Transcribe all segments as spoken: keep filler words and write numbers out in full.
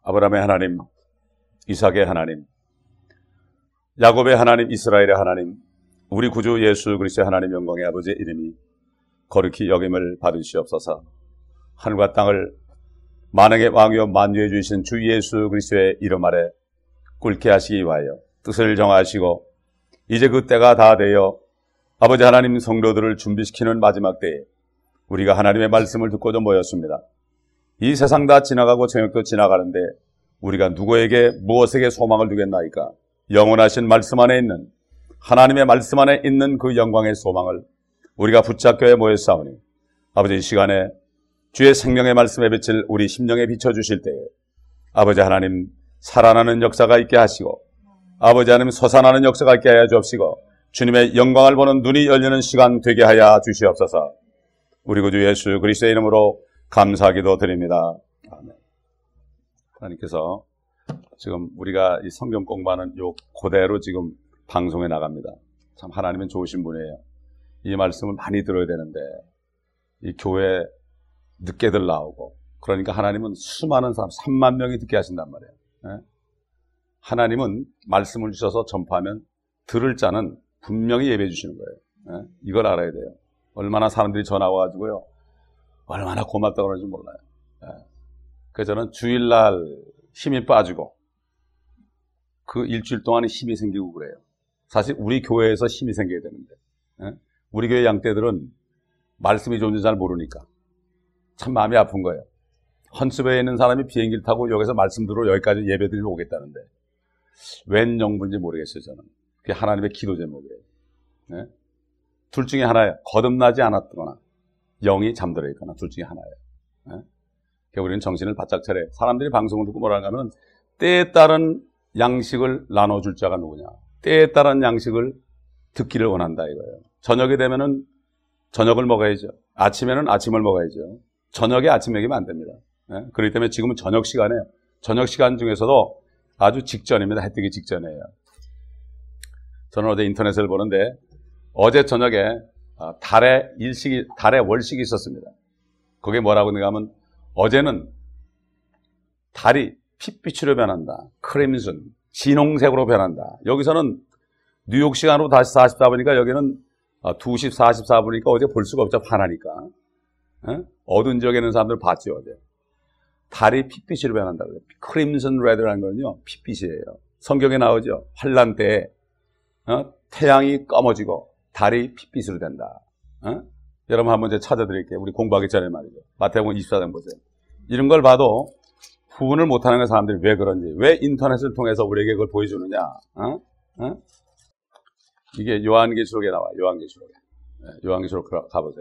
아브라함의 하나님, 이삭의 하나님, 야곱의 하나님, 이스라엘의 하나님, 우리 구주 예수 그리스도의 하나님 영광의 아버지의 이름이 거룩히 여김을 받으시옵소서. 하늘과 땅을 만왕의 왕이요 만유해 주신 주 예수 그리스도의 이름 아래 꿇게 하시기 위하여 뜻을 정하시고 이제 그 때가 다 되어 아버지 하나님 성도들을 준비시키는 마지막 때에 우리가 하나님의 말씀을 듣고자 모였습니다. 이 세상 다 지나가고 저녁도 지나가는데 우리가 누구에게 무엇에게 소망을 두겠나이까? 영원하신 말씀 안에 있는 하나님의 말씀 안에 있는 그 영광의 소망을 우리가 붙잡게 모였사오니 아버지 이 시간에 주의 생명의 말씀에 비칠 우리 심령에 비춰주실 때에 아버지 하나님 살아나는 역사가 있게 하시고 아버지 하나님 솟아나는 역사가 있게 하여 주옵시고 주님의 영광을 보는 눈이 열리는 시간 되게 하여 주시옵소서. 우리 구주 예수 그리스도의 이름으로 감사기도 드립니다. 아멘. 하나님께서 지금 우리가 이 성경 공부하는 요 그대로 지금 방송에 나갑니다. 참 하나님은 좋으신 분이에요. 이 말씀을 많이 들어야 되는데 이 교회 늦게들 나오고 그러니까 하나님은 수많은 사람 삼만 명이 듣게 하신단 말이에요. 예? 하나님은 말씀을 주셔서 전파하면 들을 자는 분명히 예배해 주시는 거예요. 예? 이걸 알아야 돼요. 얼마나 사람들이 전화 와가지고요 얼마나 고맙다고 그러는지 몰라요. 예. 그래서 저는 주일날 힘이 빠지고 그 일주일 동안에 힘이 생기고 그래요. 사실 우리 교회에서 힘이 생겨야 되는데 예? 우리 교회 양떼들은 말씀이 좋은지 잘 모르니까 참 마음이 아픈 거예요. 헌스베이에 있는 사람이 비행기를 타고 여기서 말씀 들으러 여기까지 예배 드리러 오겠다는데 웬 영분인지 모르겠어요. 저는 그게 하나님의 기도 제목이에요. 예? 둘 중에 하나예요. 거듭나지 않았거나 영이 잠들어 있거나 둘 중에 하나예요. 예? 그러니까 우리는 정신을 바짝 차려요. 사람들이 방송을 듣고 뭐라고 하면 때에 따른 양식을 나눠줄 자가 누구냐. 때에 따른 양식을 듣기를 원한다 이거예요. 저녁이 되면은 저녁을 먹어야죠. 아침에는 아침을 먹어야죠. 저녁에 아침 먹이면 안 됩니다. 예? 그렇기 때문에 지금은 저녁 시간이에요. 저녁 시간 중에서도 아주 직전입니다. 해 뜨기 직전이에요. 저는 어제 인터넷을 보는데 어제 저녁에 달의 일식이, 달의 월식이 있었습니다. 그게 뭐라고 하면 어제는 달이 핏빛으로 변한다. 크림슨, 진홍색으로 변한다. 여기서는 뉴욕 시간으로 다시 사십사 분이니까 여기는 두 시 사십사 분이니까 어제 볼 수가 없죠. 화나니까. 에? 어두운 지역에 있는 사람들 봤죠. 어제. 달이 핏빛으로 변한다고 해요. 크림슨 레드라는 거는요. 핏빛이에요. 성경에 나오죠. 환란 때에 어? 태양이 검어지고 달이 핏빛으로 된다. 어? 여러분 한번 제가 찾아드릴게요. 우리 공부하기 전에 말이죠. 마태복음 이십사 장 보세요. 이런 걸 봐도 구분을 못하는 거 사람들이 왜 그런지, 왜 인터넷을 통해서 우리에게 그걸 보여주느냐. 어? 어? 이게 요한계시록에 나와요. 요한계시록에. 네, 요한계시록 가보세요.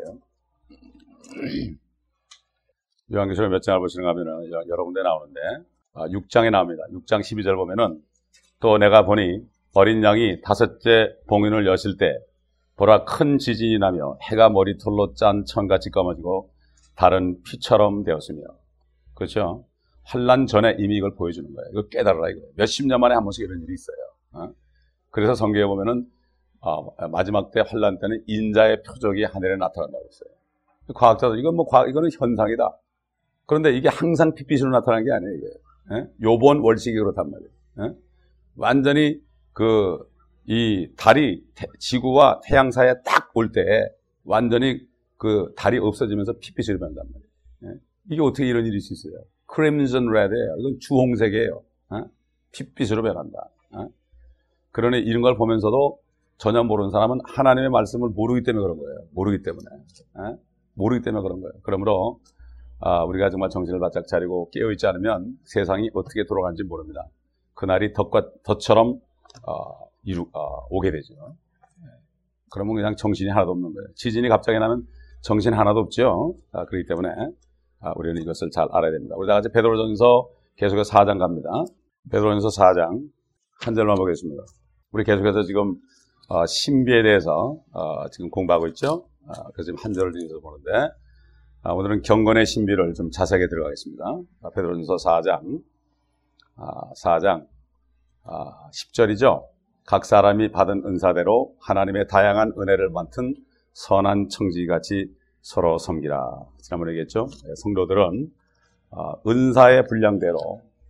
요한계시록 몇 장을 보시는가 하면은 여러 군데 나오는데 아, 육 장에 나옵니다. 육 장 십이 절 보면은 또 내가 보니 어린 양이 다섯째 봉인을 여실 때 보라 큰 지진이 나며 해가 머리털로 짠 천같이 검어지고 달은 피처럼 되었으며 그렇죠? 환란 전에 이미 이걸 보여주는 거예요. 이거 깨달으라 이거예요. 몇십 년 만에 한 번씩 이런 일이 있어요. 어? 그래서 성경에 보면은 어, 마지막 때 환란 때는 인자의 표적이 하늘에 나타난다고 했어요. 과학자들 이건 뭐 과학 이거는 현상이다. 그런데 이게 항상 핏빛으로 나타나는 게 아니에요. 이게. 예? 요번 월식이 그렇단 말이에요. 예? 완전히 그 이 달이 태, 지구와 태양 사이에 딱 올 때 완전히 그 달이 없어지면서 핏빛으로 변한단 말이에요. 예? 이게 어떻게 이런 일이 있을 수 있어요? 크림슨 레드예요. 이건 주홍색이에요. 예? 핏빛으로 변한다. 예? 그러니 이런 걸 보면서도 전혀 모르는 사람은 하나님의 말씀을 모르기 때문에 그런 거예요. 모르기 때문에. 예? 모르기 때문에 그런 거예요. 그러므로 아, 우리가 정말 정신을 바짝 차리고 깨어있지 않으면 세상이 어떻게 돌아가는지 모릅니다. 그날이 덫과 덫처럼 어, 이루, 어, 오게 되죠. 예. 그러면 그냥 정신이 하나도 없는 거예요. 지진이 갑자기 나면 정신 하나도 없죠. 아, 그렇기 때문에 아, 우리는 이것을 잘 알아야 됩니다. 우리 다 같이 베드로전서 계속해서 사 장 갑니다. 베드로전서 사 장 한 절만 보겠습니다. 우리 계속해서 지금 어, 신비에 대해서 어, 지금 공부하고 있죠. 아, 그래서 지금 한 절을 중에서 보는데 아, 오늘은 경건의 신비를 좀 자세하게 들어가겠습니다. 아, 베드로전서 사 장 아, 사 장 아, 십 절이죠. 각 사람이 받은 은사대로 하나님의 다양한 은혜를 맡은 선한 청지기같이 서로 섬기라. 지난번에 얘기했죠. 성도들은 은사의 분량대로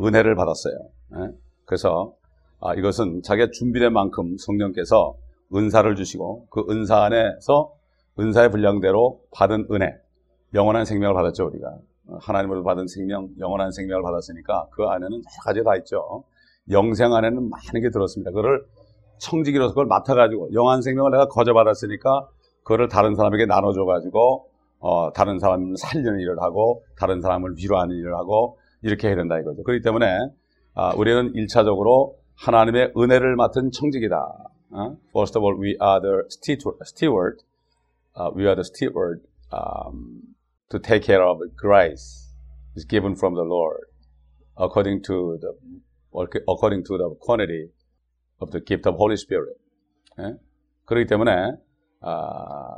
은혜를 받았어요. 예? 그래서 아, 이것은 자기가 준비된 만큼 성령께서 은사를 주시고 그 은사 안에서 은사의 분량대로 받은 은혜, 영원한 생명을 받았죠. 우리가 하나님으로 받은 생명, 영원한 생명을 받았으니까 그 안에는 여러 가지 다 있죠. 영생 안에는 많은 게 들었습니다. 그거를 청지기로서 그걸 맡아가지고 영원한 생명을 내가 거저 받았으니까 그거를 다른 사람에게 나눠줘가지고 어, 다른 사람을 살리는 일을 하고 다른 사람을 위로하는 일을 하고 이렇게 해야 된다 이거죠. 그렇기 때문에 아, 우리는 일차적으로 하나님의 은혜를 맡은 청지기다. 어? First of all, we are the steward. Uh, we are the steward um, to take care of grace is given from the Lord according to the according to the quantity of the gift of Holy Spirit. 예? 그렇기 때문에 아,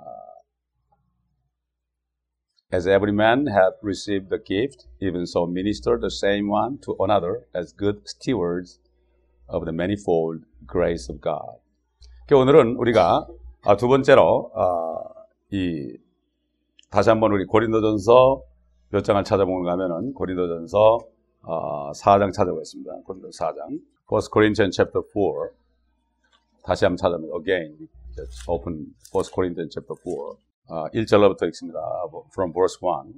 as every man hath received the gift, even so minister the same one to another as good stewards of the manifold grace of God. 오늘은 우리가 두 번째로 이 다시 한번 우리 고린도전서 몇 장을 찾아보는가 하면은 고린도전서 사 장 찾아보겠습니다. 고린도전서 사 장. First Corinthians chapter four. 다시 한번 찾아보면 again open First Corinthians chapter four. 일 절로부터 읽습니다. From verse one.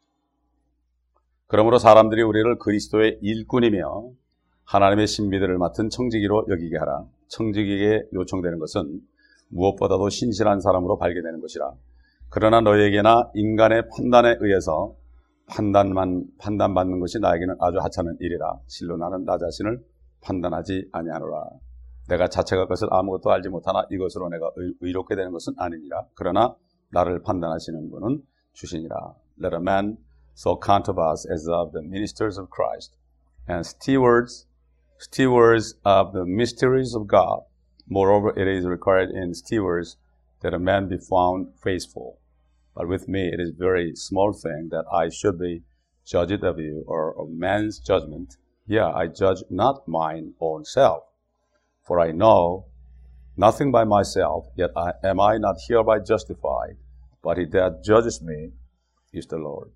그러므로 사람들이 우리를 그리스도의 일꾼이며 하나님의 신비들을 맡은 청지기로 여기게 하라. 청지기에게 요청되는 것은 무엇보다도 신실한 사람으로 발견되는 것이라. 그러나 너희에게나 인간의 판단에 의해서 판단만 판단받는 것이 나에게는 아주 하찮은 일이라. 실로 나는 나 자신을 판단하지 아니하노라. 내가 자체가 것을 아무것도 알지 못하나 이것으로 내가 의, 의롭게 되는 것은 아니니라. 그러나 나를 판단하시는 분은 주시니라. Let a man so count of us as of the ministers of Christ and stewards stewards of the mysteries of God. Moreover, it is required in stewards that a man be found faithful. But with me it is a very small thing that I should be judged of you or of man's judgment. Yeah, I judge not mine own self. For I know nothing by myself, yet I, am I not hereby justified, but he that judges me is the Lord.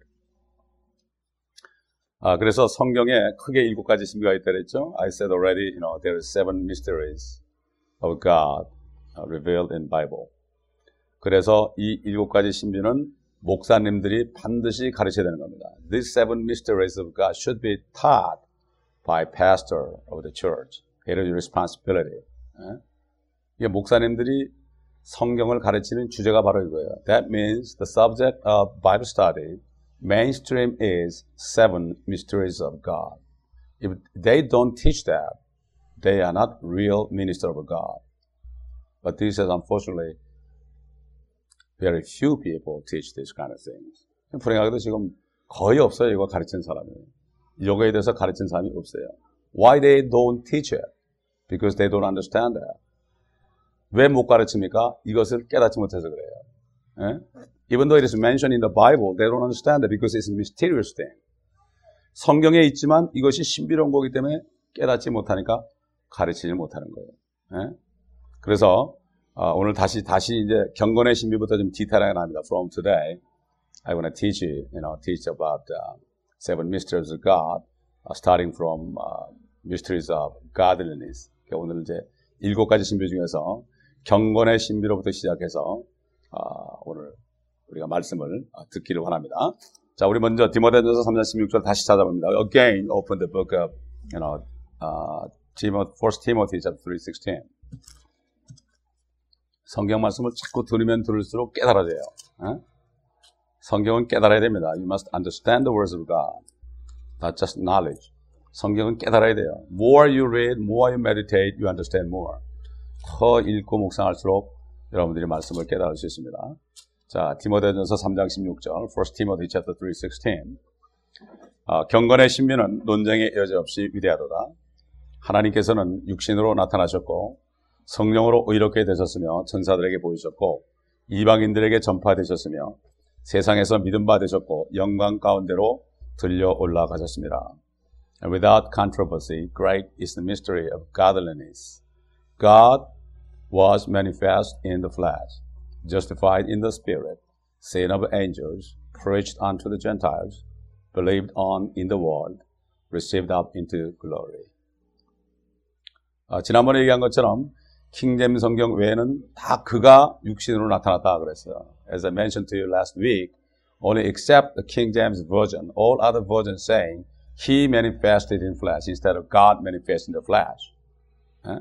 아, 그래서 성경에 크게 일곱 가지 신비가 있다 그랬죠? I said already, you know, there are seven mysteries of God uh, revealed in Bible. 그래서 이 일곱 가지 신비는 목사님들이 반드시 가르쳐야 되는 겁니다. These seven mysteries of God should be taught by pastor of the church. It is responsibility. 예? 이게 목사님들이 성경을 가르치는 주제가 바로 이거예요. That means the subject of Bible study mainstream is seven mysteries of God. If they don't teach that, they are not real minister of God. But this is unfortunately very few people teach these kind of things. 불행하게도 지금 거의 없어요. 이거 가르치는 사람이. 이거에 대해서 가르치는 사람이 없어요. Why they don't teach it? Because they don't understand that. 왜 못 가르칩니까? 이것을 깨닫지 못해서 그래요. 예? Even though it is mentioned in the Bible, they don't understand it because it's a mysterious thing. 성경에 있지만 이것이 신비로운 거기 때문에 깨닫지 못하니까 가르치지 못하는 거예요. 예? 그래서 어, 오늘 다시 다시 이제 경건의 신비부터 좀 디테일하게 나옵니다. From today, I want to teach you, you know, teach about uh, seven mysteries of God, uh, starting from uh, mysteries of godliness. 오늘 이제 일곱 가지 신비 중에서 경건의 신비로부터 시작해서 어, 오늘 우리가 말씀을 듣기를 원합니다. 자, 우리 먼저 디모데전서 삼 장 십육 절 다시 찾아봅니다. Again, open the book of, you know, uh, Timothy, First Timothy chapter three sixteen. 성경 말씀을 자꾸 들으면 들을수록 깨달아져요. 에? 성경은 깨달아야 됩니다. You must understand the words of God, not just knowledge. 성경은 깨달아야 돼요. More you read, more you meditate, you understand more. 더 읽고 묵상할수록 여러분들이 말씀을 깨달을 수 있습니다. 자, 디모데전서 삼 장 십육 절, First Timothy chapter three sixteen. 아, 경건의 신비는 논쟁의 여지 없이 위대하도다. 하나님께서는 육신으로 나타나셨고 성령으로 의롭게 되셨으며 천사들에게 보이셨고 이방인들에게 전파되셨으며 세상에서 믿음 받으셨고 영광 가운데로 들려 올라가셨습니다. And without controversy, great is the mystery of godliness. God was manifest in the flesh, justified in the spirit, seen of angels, preached unto the Gentiles, believed on in the world, received up into glory. 아, 지난번에 얘기한 것처럼 킹제임스 성경 외에는 다 그가 육신으로 나타났다 그랬어요. As I mentioned to you last week, only except the King James version, all other versions saying he manifested in flesh instead of God manifest in the flesh. 에?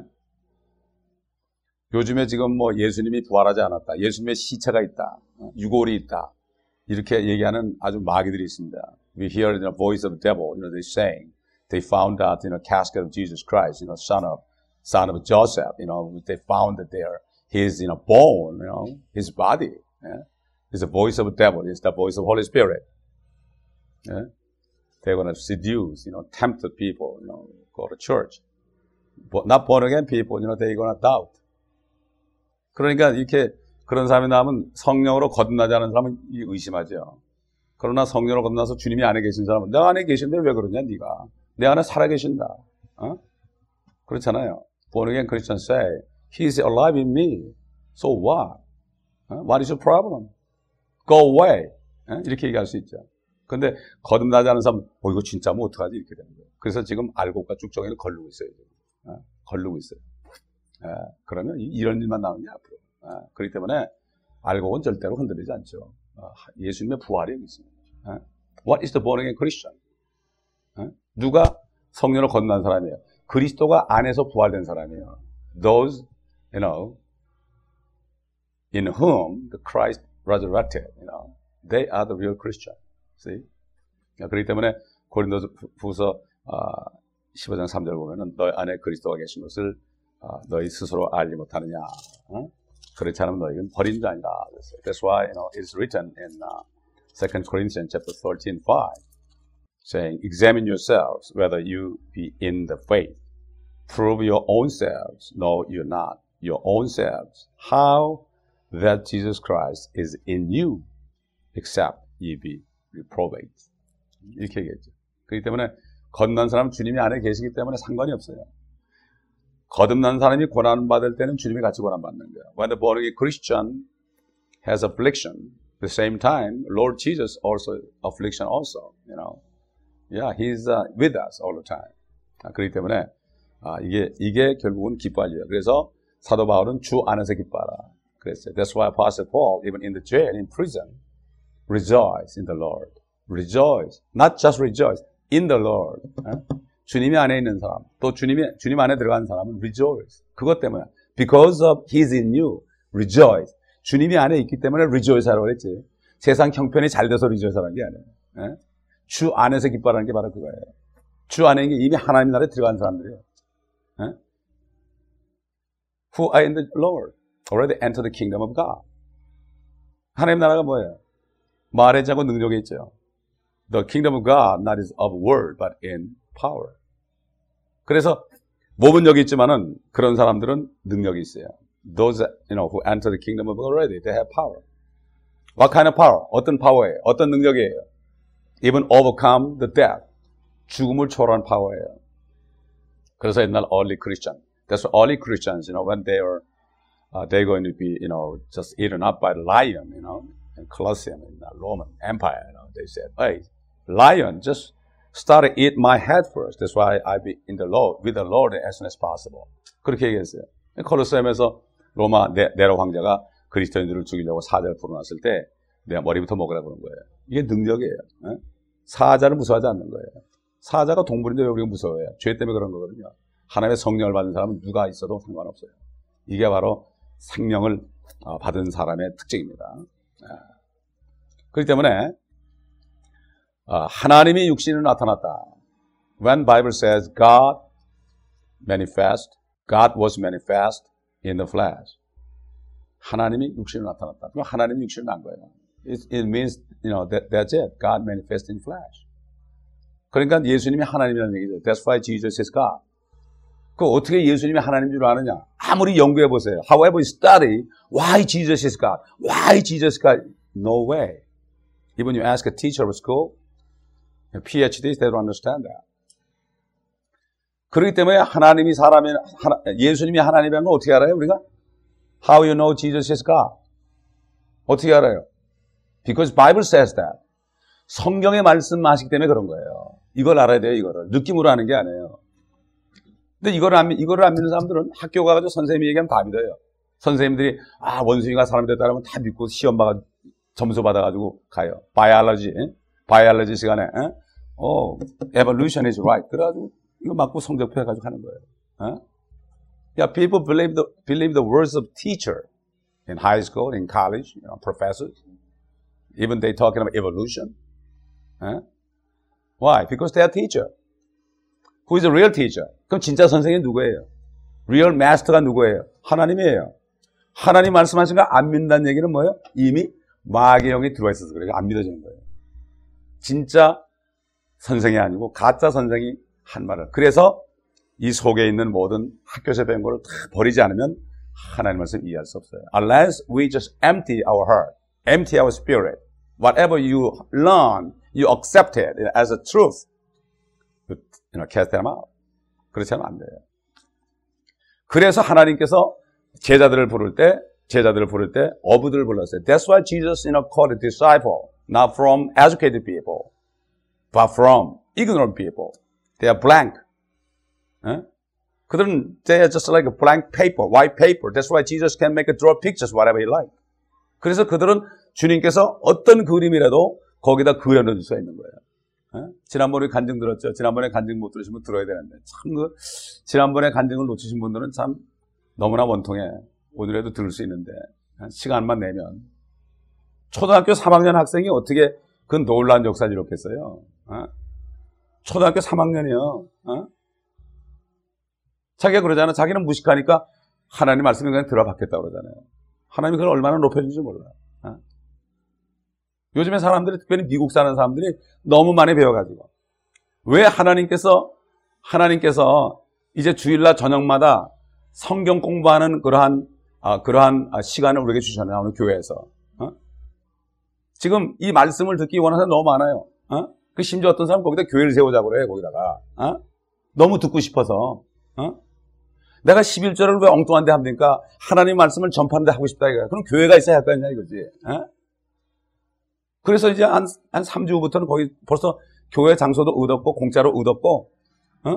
요즘에 지금 뭐 예수님이 부활하지 않았다, 예수님의 시체가 있다, 유골이 있다, 이렇게 얘기하는 아주 마귀들이 있습니다. We hear the voice of the devil, you know, they're saying they found out, you know, casket of Jesus Christ, you know, son of son of Joseph, you know, they found that there his, you know, bone, you know, his body. Yeah? It's the voice of the devil. It's the voice of the Holy Spirit. Yeah? They're going to seduce, you know, tempt the people, you know, go to church. But not born again people, you know, they're going to doubt. 그러니까 이렇게 그런 사람이 나오면 성령으로 거듭나지 않은 사람은 의심하죠. 그러나 성령으로 거듭나서 주님이 안에 계신 사람은 내 안에 계신데 왜 그러냐, 네가. 내 안에 살아계신다. 어? 그렇잖아요. Born again Christians say, He is alive in me. So what? 어? What is your problem? Go away. 어? 이렇게 얘기할 수 있죠. 근데 거듭나지 않은 사람은 어, 이거 진짜면 어떡하지? 이렇게 되는 거예요. 그래서 지금 알곡과 쭉정이는 걸르고 있어요. 어? 걸르고 있어요. 어? 그러면 이런 일만 나오냐 앞으로. 어? 그렇기 때문에 알곡은 절대로 흔들리지 않죠. 어? 예수님의 부활이 여기 있습니다. 어? What is the born again Christian? 어? 누가 성령으로 거듭난 사람이에요? 그리스도가 안에서 부활된 사람이에요. Those, you know, in whom the Christ resurrected, you know, they are the real Christian. See? 그렇기 때문에 고린도후서 십오 장 삼 절 보면은 너희 안에 그리스도가 계신 것을 너희 스스로 알지 못하느냐? 어? 그렇지 않으면 너희는 버린 자 아니라. That's why, you know, it's written in uh, Second Corinthians chapter thirteen, five. Saying, examine yourselves whether you be in the faith. Prove your own selves. No, you're not. Your own selves. How that Jesus Christ is in you, except ye be reprobate. 이렇게 얘기했죠. 그렇기 때문에 거듭난 사람은 주님이 안에 계시기 때문에 상관이 없어요. 거듭난 사람이 고난받을 때는 주님이 같이 고난받는 거예요. When the born again Christian has affliction, at the same time, Lord Jesus also affliction also, you know. Yeah, He's uh, with us all the time. 아, 그렇기 때문에 아, 이게 이게 결국은 기뻐할 일이에요. 그래서 사도 바울은 주 안에서 기뻐하라 그랬어요. That's why Apostle Paul, even in the jail, in prison, rejoice in the Lord. Rejoice, not just rejoice, in the Lord. 아? 주님이 안에 있는 사람, 또 주님이 주님 안에 들어간 사람은 rejoice. 그것 때문에, because of He's in you, rejoice. 주님이 안에 있기 때문에 rejoice 하라고 그랬지. 세상 형편이 잘 돼서 rejoice 하라는 게 아니에요. 아? 주 안에서 기뻐하는 게 바로 그거예요. 주 안에 있는 게 이미 하나님 나라에 들어간 사람들이에요. 에? Who are in the Lord, already enter the kingdom of God. 하나님 나라가 뭐예요? 말에 자고 능력에 있죠. The kingdom of God not is of word, but in power. 그래서 몸은 여기 있지만은 그런 사람들은 능력이 있어요. Those, you know, who enter the kingdom of God already, they have power. What kind of power? 어떤 파워예요? 어떤 능력이에요? Even overcome the death. 죽음을 초월한 파워예요. 그래서 옛날 early Christian. That's early Christians, you know, when they are, uh, they're going to be, you know, just eaten up by the lion, you know, in Colosseum, in the Roman Empire, you know, they said, hey, lion, just start to eat my head first. That's why I be in the Lord, with the Lord as soon as possible. 그렇게 얘기했어요. 콜로세움에서 로마 네, 네로 황제가 그리스도인들을 죽이려고 사자를 불어놨을 때 내가 머리부터 먹으라고 그런 거예요. 이게 능력이에요. 에? 사자를 무서워하지 않는 거예요. 사자가 동물인데 왜 우리가 무서워해요? 죄 때문에 그런 거거든요. 하나님의 성령을 받은 사람은 누가 있어도 상관없어요. 이게 바로 생명을 받은 사람의 특징입니다. 그렇기 때문에 하나님이 육신으로 나타났다. When Bible says God manifest, God was manifest in the flesh. 하나님이 육신으로 나타났다. 그럼 하나님이 육신으로 난 거예요. It, it means, you know, that, that's it. God manifest in flesh. 그러니까 예수님이 하나님이라는 얘기죠. That's why Jesus is God. 그 어떻게 예수님이 하나님인 줄 아느냐? 아무리 연구해 보세요. However you study, why Jesus is God? Why Jesus is God? No way. Even you ask a teacher of school, a PhD, they don't understand that. 그렇기 때문에 하나님이 사람이, 하나, 예수님이 하나님이라는 걸 어떻게 알아요, 우리가? How you know Jesus is God? 어떻게 알아요? Because Bible says that. 성경의 말씀하시기 때문에 그런 거예요. 이걸 알아야 돼요, 이거를. 느낌으로 하는 게 아니에요. 근데 이걸 안, 이거를 안 믿는 사람들은 학교 가가지고 선생님이 얘기하면 다 믿어요. 선생님들이, 아, 원숭이가 사람이 됐다 그러면 다 믿고 시험 봐가지고 점수 받아가지고 가요. 바이올로지, 바이올로지 시간에, 에? 어, evolution is right. 그래가지고 이거 맞고 성적표 해가지고 하는 거예요. 에? Yeah, people believe the, believe the words of teacher in high school, in college, you know, professors. Even they talking about evolution. 에? Why? Because they are teacher. Who is a real teacher? 그럼 진짜 선생님이 누구예요? Real master가 누구예요? 하나님이에요. 하나님 말씀하신 거 안 믿는다는 얘기는 뭐예요? 이미 마귀의 영이 들어와 있어서 그래요. 안 믿어지는 거예요. 진짜 선생이 아니고 가짜 선생이 한 말을. 그래서 이 속에 있는 모든 학교에서 배운 걸 다 버리지 않으면 하나님 말씀 이해할 수 없어요. Unless we just empty our heart, empty our spirit. Whatever you learn, you accept it as a truth. You know, cast them out. 그렇지 않으면 안 돼요. 그래서 하나님께서 제자들을 부를 때, 제자들을 부를 때 어부들을 불렀어요. That's why Jesus, you know, called a disciple, not from educated people, but from ignorant people. They are blank. 에? 그들은 they are just like a blank paper, white paper. That's why Jesus can make a draw pictures whatever he like. 그래서 그들은 주님께서 어떤 그림이라도 거기다 그려놓을 수가 있는 거예요. 에? 지난번에 간증 들었죠? 지난번에 간증 못 들으시면 들어야 되는데 참 그 지난번에 간증을 놓치신 분들은 참 너무나 원통해. 오늘에도 들을 수 있는데 시간만 내면 초등학교 삼 학년 학생이 어떻게 그 놀라운 역사를 이뤘겠어요? 어? 초등학교 삼 학년이요. 어? 자기가 그러잖아. 자기는 무식하니까 하나님 말씀을 그냥 들어봤겠다 그러잖아요. 하나님이 그걸 얼마나 높여주는지 몰라. 어? 요즘에 사람들이, 특별히 미국 사는 사람들이 너무 많이 배워가지고 왜 하나님께서 하나님께서 이제 주일날 저녁마다 성경 공부하는 그러한 아, 그러한 시간을 우리에게 주셨나요? 오늘 교회에서. 어? 지금 이 말씀을 듣기 원하는 사람 너무 많아요. 어? 그 심지어 어떤 사람 거기다 교회를 세우자고 그래, 거기다가. 어? 너무 듣고 싶어서. 어? 내가 십일 절을 왜 엉뚱한 데 합니까? 하나님 말씀을 전파하는 데 하고 싶다 이거야. 그럼 교회가 있어야 할 거 아니냐 이거지. 어? 그래서 이제 한, 한 삼 주 후부터는 거기 벌써 교회 장소도 얻었고, 공짜로 얻었고, 어?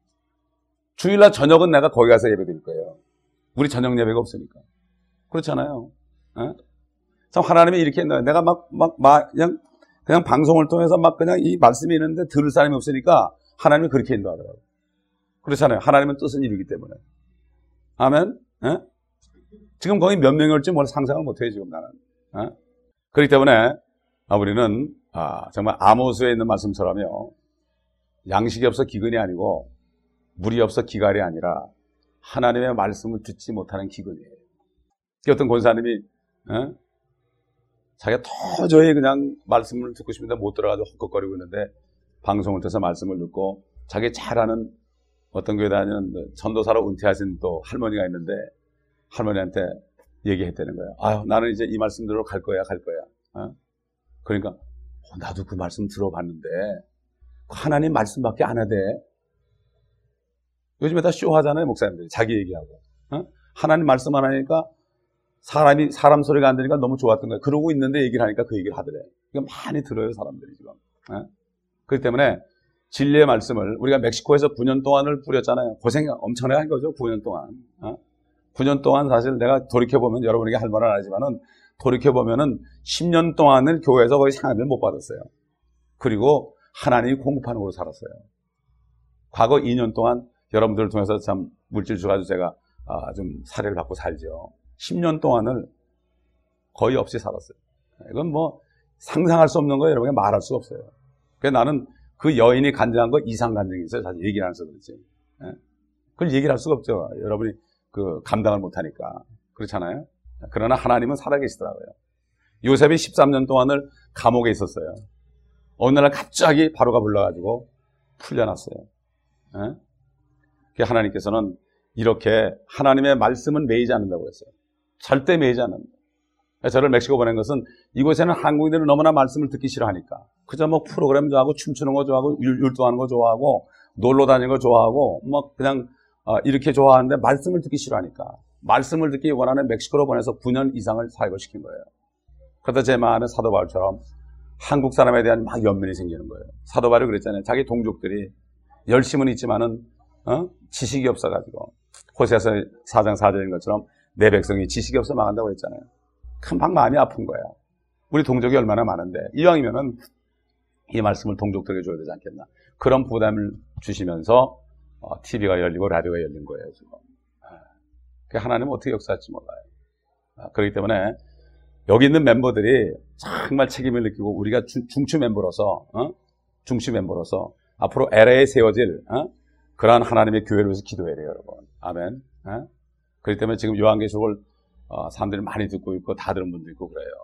주일날 저녁은 내가 거기 가서 예배 드릴 거예요. 우리 저녁 예배가 없으니까. 그렇잖아요. 어? 참, 하나님이 이렇게 했나요? 내가 막, 막, 막, 그냥, 그냥 방송을 통해서 막 그냥 이 말씀이 있는데 들을 사람이 없으니까 하나님이 그렇게 인도하더라고요. 그렇잖아요. 하나님은 뜻은 이루기 때문에. 아멘? 어? 지금 거기 몇 명이 올지 뭘 상상을 못해요, 지금 나는. 어? 그렇기 때문에, 아, 우리는, 아, 정말 아모스에 있는 말씀처럼요. 양식이 없어 기근이 아니고, 물이 없어 기갈이 아니라, 하나님의 말씀을 듣지 못하는 기근이에요. 어떤 권사님이 어? 자기가 도저히 그냥 말씀을 듣고 싶은데 못 들어가지고 헛걱거리고 있는데 방송을 통해서 말씀을 듣고 자기 잘 아는 어떤 교회 다니는 전도사로 은퇴하신 또 할머니가 있는데 할머니한테 얘기했다는 거예요. 아유, 나는 이제 이 말씀대로 갈 거야, 갈 거야. 어? 그러니까 어, 나도 그 말씀 들어봤는데 하나님 말씀밖에 안 하대. 요즘에 다 쇼하잖아요, 목사님들이. 자기 얘기하고. 어? 하나님 말씀 안 하니까 사람이, 사람 소리가 안 들으니까 너무 좋았던 거예요. 그러고 있는데 얘기를 하니까 그 얘기를 하더래. 그러니까 많이 들어요, 사람들이 지금. 어? 그렇기 때문에 진리의 말씀을 우리가 멕시코에서 구 년 동안을 뿌렸잖아요. 고생 엄청나게 한 거죠, 구 년 동안. 어? 구 년 동안 사실 내가 돌이켜보면 여러분에게 할 말은 아니지만은 돌이켜보면은 십 년 동안을 교회에서 거의 상급을 못 받았어요. 그리고 하나님이 공급하는 걸로 살았어요. 과거 이 년 동안 여러분들을 통해서 참 물질 주가지고 제가 아, 좀 사례를 받고 살죠. 십 년 동안을 거의 없이 살았어요. 이건 뭐 상상할 수 없는 거예요. 여러분에게 말할 수가 없어요. 그래서 나는 그 여인이 간증한 거 이상 간증이 있어요. 사실 얘기를 안 해서 그렇지. 그걸 얘기를 할 수가 없죠. 여러분이 그 감당을 못하니까. 그렇잖아요. 그러나 하나님은 살아계시더라고요. 요셉이 십삼 년 동안을 감옥에 있었어요. 어느 날 갑자기 바로가 불러가지고 풀려났어요. 하나님께서는 이렇게 하나님의 말씀은 매이지 않는다고 했어요. 절대 매이지 않는다. 저를 멕시코 보낸 것은 이곳에는 한국인들은 너무나 말씀을 듣기 싫어하니까 그저 뭐 프로그램 좋아하고 춤추는 거 좋아하고 율동하는 거 좋아하고 놀러 다니는 거 좋아하고 뭐 그냥 이렇게 좋아하는데 말씀을 듣기 싫어하니까 말씀을 듣기 원하는 멕시코로 보내서 구 년 이상을 사역을 시킨 거예요. 그러다 제 마음에 사도 바울처럼 한국 사람에 대한 막 연민이 생기는 거예요. 사도 바울이 그랬잖아요. 자기 동족들이 열심은 있지만은 어? 지식이 없어가지고 호세아서 사 장 사 절인 것처럼 내 백성이 지식이 없어 망한다고 했잖아요. 금방 마음이 아픈 거야. 우리 동족이 얼마나 많은데 이왕이면은 이 말씀을 동족들에게 줘야 되지 않겠나. 그런 부담을 주시면서 어, 티비가 열리고 라디오가 열린 거예요. 지금. 하나님은 어떻게 역사할지 몰라요. 아, 그렇기 때문에 여기 있는 멤버들이 정말 책임을 느끼고 우리가 주, 중추 멤버로서 어? 중추 멤버로서 앞으로 엘에이에 세워질 어? 그러한 하나님의 교회를 위해서 기도해야 돼요, 여러분. 아멘. 어? 그렇기 때문에 지금 요한계시록을 어, 사람들이 많이 듣고 있고 다 들은 분도 있고 그래요.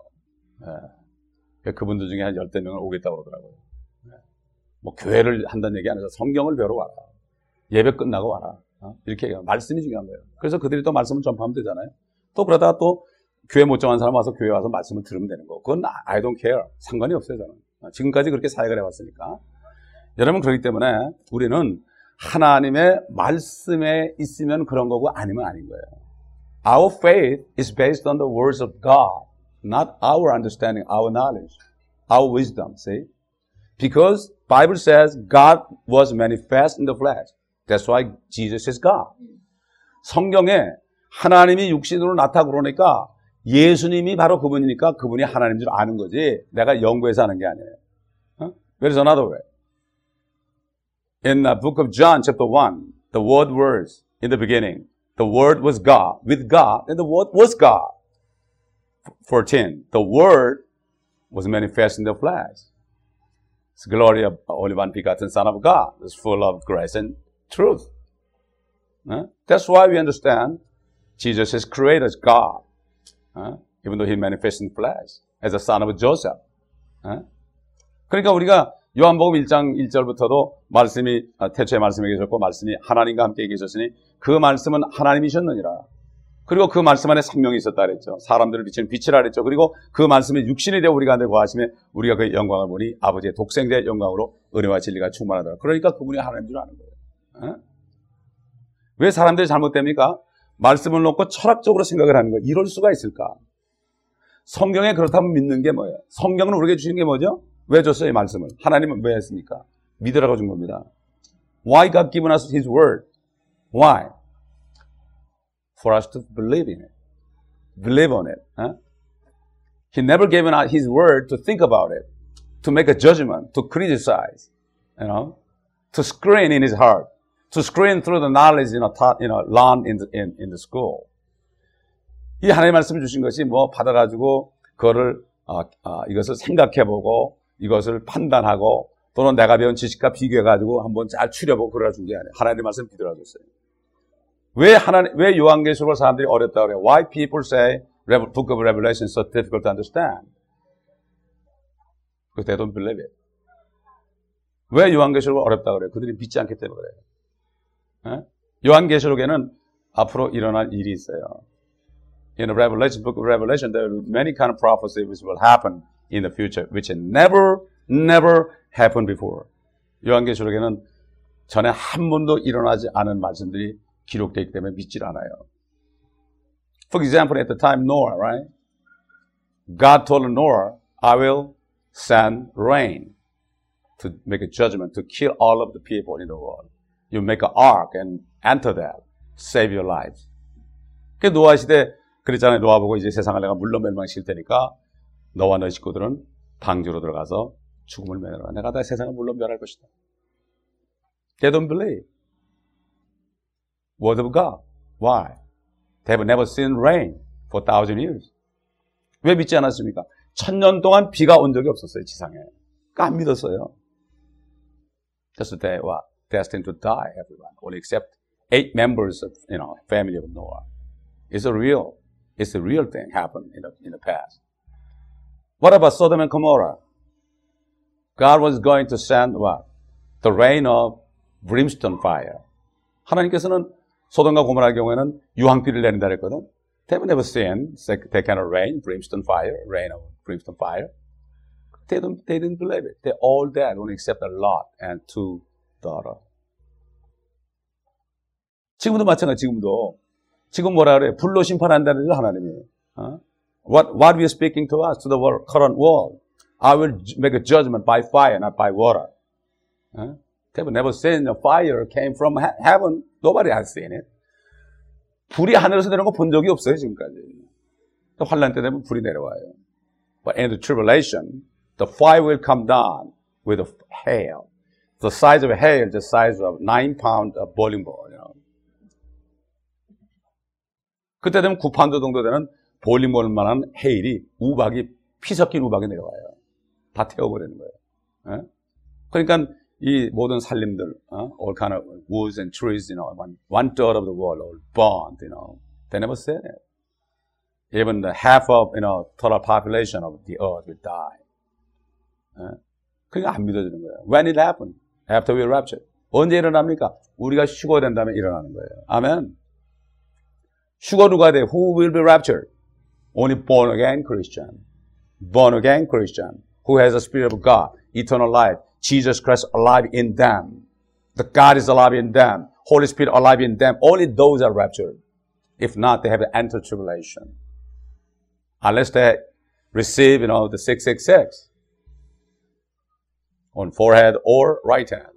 예. 그분들 중에 한 열댓 명은 오겠다고 그러더라고요. 예. 뭐 교회를 한다는 얘기 아니라 성경을 배우러 와라. 예배 끝나고 와라. 어? 이렇게 얘기하면 말씀이 중요한 거예요. 그래서 그들이 또 말씀을 전파하면 되잖아요. 또 그러다가 또 교회 못 정한 사람 와서 교회 와서 말씀을 들으면 되는 거. 그건 I don't care. 상관이 없어요, 저는. 지금까지 그렇게 사역을 해왔으니까. 여러분, 그렇기 때문에 우리는 하나님의 말씀에 있으면 그런 거고 아니면 아닌 거예요. Our faith is based on the words of God, not our understanding, our knowledge, our wisdom, see? Because Bible says God was manifest in the flesh. That's why Jesus is God. 성경에 하나님이 육신으로 나타나고 그러니까 예수님이 바로 그분이니까 그분이 하나님인 줄 아는 거지 내가 연구해서 하는 게 아니에요. 어? There is another way. In the book of John chapter one, the word was in the beginning. The word was God, with God, and the word was God. fourteen, the word was manifest in the flesh. It's the glory of only one begotten Son of God. It's full of grace and truth. Uh, that's why we understand Jesus is created as God, uh, even though he manifests in flesh as a son of Joseph. Uh? 그러니까 우리가 요한복음 일 장 일 절부터도 말씀이 태초에 말씀에 계셨고 말씀이 하나님과 함께 계셨으니 그 말씀은 하나님이셨느니라. 그리고 그 말씀 안에 생명이 있었다 그랬죠. 사람들을 비치는 빛이라 그랬죠. 그리고 그 말씀이 육신이 되어 우리 가운데 거하시며 우리가 그의 영광을 보니 아버지의 독생자의 영광으로 은혜와 진리가 충만하더라. 그러니까 그분이 하나님인 줄 아는 거예요. 어? 왜 사람들이 잘못됩니까? 말씀을 놓고 철학적으로 생각을 하는 거예요. 이럴 수가 있을까? 성경에 그렇다면 믿는 게 뭐예요? 성경은 우리에게 주신 게 뭐죠? 왜 줬어요, 이 말씀을? 하나님은 왜 했습니까? 믿으라고 준 겁니다. Why God given us His word? Why? For us to believe in it. Believe on it. Huh? He never given us His word to think about it, to make a judgment, to criticize, you know, to screen in His heart, to screen through the knowledge, you know, taught, you know, learned in the, in, in the school. 이 하나님의 말씀을 주신 것이 뭐 받아가지고 그거를 어, 어, 이것을 생각해보고 이것을 판단하고 또는 내가 배운 지식과 비교해가지고 한번 잘 추려보고 그러라 준 게 아니에요. 하나님의 말씀 비들어 줬어요. 왜 하나님, 왜 요한계시록을 사람들이 어렵다고 그래요? Why people say Book of Revelation is so difficult to understand? Because they don't believe it. 왜 요한계시록을 어렵다고 그래요? 그들이 믿지 않기 때문에 그래요. 에? 요한계시록에는 앞으로 일어날 일이 있어요. In the Revelation, Book of Revelation, there are many kind of prophecies which will happen in the future, which had never, never happened before. 요한계시록에는 전에 한 번도 일어나지 않은 말씀들이 기록되어 있기 때문에 믿질 않아요. For example, at the time Noah, right? God told Noah, I will send rain to make a judgment, to kill all of the people in the world. You make an ark and enter that, save your lives. 그 노아 시대 그랬잖아요. 노아 보고 이제 세상을 내가 물로 멸망시킬 테니까 너와 너의 식구들은 방주로 들어가서 죽음을 면하라. 내가 다 세상을 물로 멸할 것이다. They don't believe. Word of God. Why? They have never seen rain for a thousand years. 왜 믿지 않았습니까? 천년 동안 비가 온 적이 없었어요, 지상에. 그러니까 안 믿었어요. Just they were destined to die, everyone. Only except eight members of, you know, family of Noah. It's a real, it's a real thing happened in the, in the past. What about Sodom and Gomorrah? God was going to send what? The rain of brimstone fire. 하나님께서는 소돔과 고모라의 경우에는 유황비를 내린다 그랬거든. They have never seen that kind of rain, brimstone fire, rain of brimstone fire. They don't, they didn't believe it. They all dead, only except Lot and two daughters. 지금도 마찬가지, 지금도. 지금 뭐라 그래요? 불로 심판한다는 거죠, 하나님이. 어? What, what we are speaking to us, to the world, current world. I will make a judgment by fire, not by water. Huh? They have never seen a fire came from heaven. Nobody has seen it. 불이 하늘에서 내려온 거 본 적이 없어요, 지금까지. 또 환란 때 되면 불이 내려와요. But in the tribulation, the fire will come down with a hail. The size of a hail is the size of nine pound of bowling ball. You know. 그때 되면 구 파운드 정도 되는 볼링볼만한 헤일이 우박이 피 섞인 우박이 내려와요. 다 태워버리는 거예요. 예? 그러니까 이 모든 산림들, uh, all kind of woods and trees, you know, one, one third of the world all burned, you know. They never said it. Even the half of, you know, total population of the earth will die. 예? 그러니까 안 믿어지는 거예요. When it happened? After we raptured. 언제 일어납니까? 우리가 휴거된 다음에 일어나는 거예요. 아멘. 휴거 누가 돼? Who will be raptured? Only born again Christian. Born again Christian. Who has the Spirit of God, eternal life, Jesus Christ alive in them. The God is alive in them. Holy Spirit alive in them. Only those are raptured. If not, they have to enter tribulation. Unless they receive, you know, the six six six on forehead or right hand.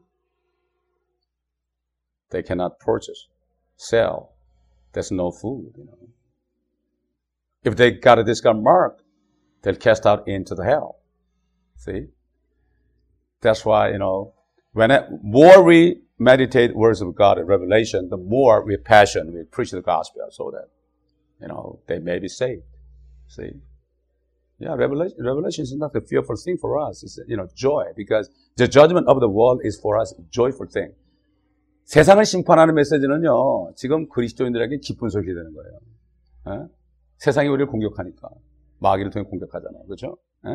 They cannot purchase, sell. There's no food, you know. If they got a discount mark, they'll cast out into the hell. See? That's why, you know, when it, more we meditate words of God in Revelation, the more we passion, we preach the gospel so that, you know, they may be saved. See? Yeah, Revelation, Revelation is not a fearful thing for us. It's, you know, joy, because the judgment of the world is for us a joyful thing. 세상을 심판하는 메시지는요, 지금 그리스도인들에게 기쁜 소식이 되는 거예요. 에? 세상이 우리를 공격하니까. 마귀를 통해 공격하잖아요. 그렇죠? 에?